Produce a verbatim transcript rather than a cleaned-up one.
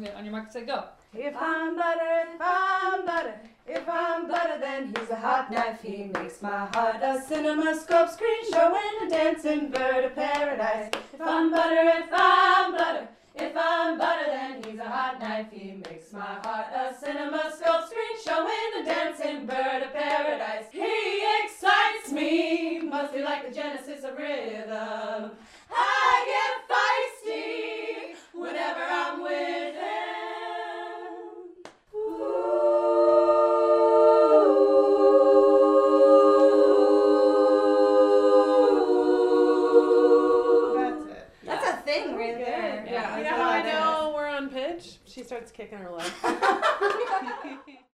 Okay, on your mark, say go. If I'm butter, if I'm butter, if I'm butter, then he's a hot knife. He makes my heart a cinemascope screen showing a dancing bird of paradise. If I'm butter, if I'm butter, if I'm butter, then he's a hot knife. He makes my heart a cinemascope screen showing a dancing bird of paradise. He excites me, must be like the genesis of rhythm. I get feisty whenever I'm with him. That's it. That's a thing right there. Yeah. Yeah. You know how I know we're on pitch? She starts kicking her leg.